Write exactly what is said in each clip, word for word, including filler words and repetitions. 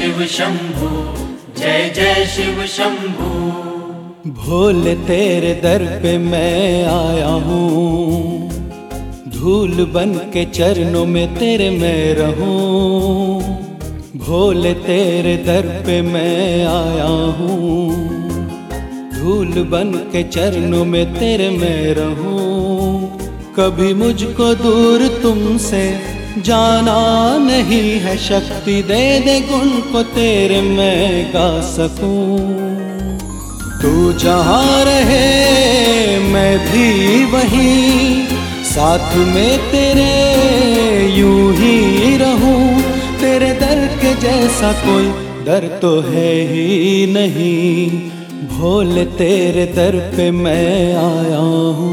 शिव शंभू, जय जय शिव शंभू। भोले तेरे दर पे मैं आया हूँ, धूल बन के चरणों में तेरे मैं रहूं। भोले तेरे दर पे मैं आया हूँ, धूल बन के चरणों में तेरे मैं रहूं। कभी मुझको दूर तुमसे जाना नहीं है, शक्ति दे दे गुण को तेरे मैं गा सकूं। तू जहाँ रहे मैं भी वहीं, साथ में तेरे यूं ही रहूं। तेरे दर के जैसा कोई दर तो है ही नहीं, भोले तेरे दर पे मैं आया हूँ।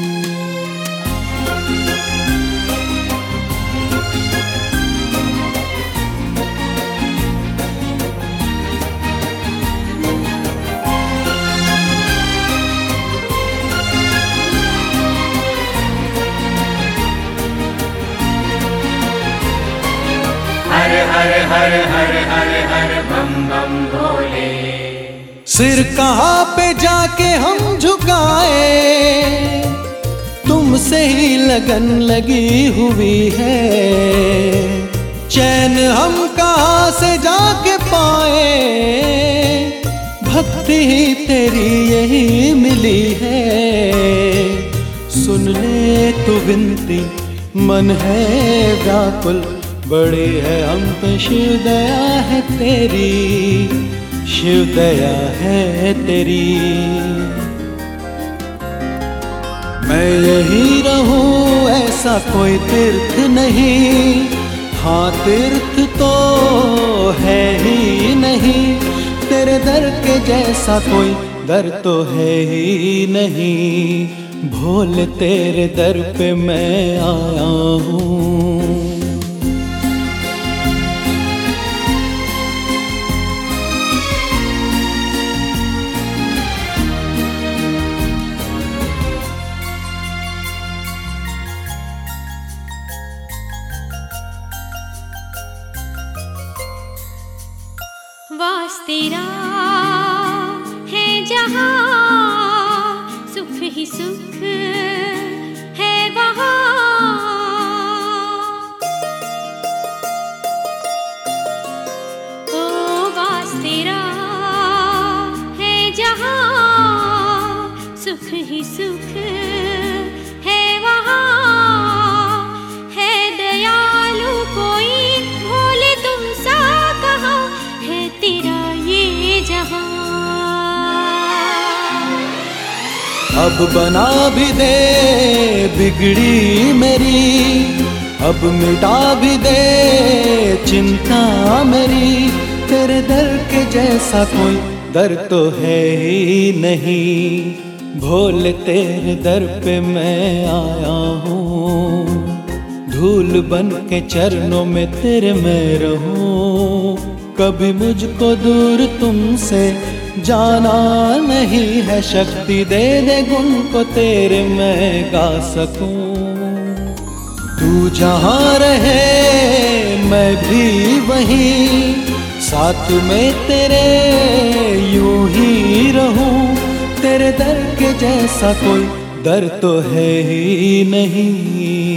हर हर हर हर हर हर बम बम भोले। सिर कहाँ पे जाके हम झुकाए, तुमसे ही लगन लगी हुई है। चैन हम कहाँ से जाके पाए, भक्ति ही तेरी यही मिली है। सुन ले तू विनती, मन है व्याकुल, बड़ी है हम पे शिव दया है तेरी, शिव दया है तेरी। मैं यही रहूं ऐसा कोई तीर्थ नहीं, हाँ तीर्थ तो है ही नहीं। तेरे दर के जैसा कोई दर तो है ही नहीं, भोले तेरे दर पे मैं आया हूँ। वास तेरा है जहाँ, सुख ही सुख है वहाँ। ओ वास तेरा है जहाँ, सुख ही सुख है वहाँ। है दयालु कोई भोले तुम सा कहाँ, है तेरा ये जहां। अब बना भी दे बिगड़ी मेरी, अब मिटा भी दे चिंता मेरी। तेरे दर के जैसा कोई दर तो है ही नहीं, भोले तेरे दर पे मैं आया हूँ। धूल बन के चरणों में तेरे मैं रहूं। कभी मुझको दूर तुमसे जाना नहीं है, शक्ति दे दे गुण को तेरे मैं गा सकूं। तू जहाँ रहे मैं भी वहीं, साथ में तेरे यूं ही रहूं। तेरे दर के जैसा कोई दर तो है ही नहीं।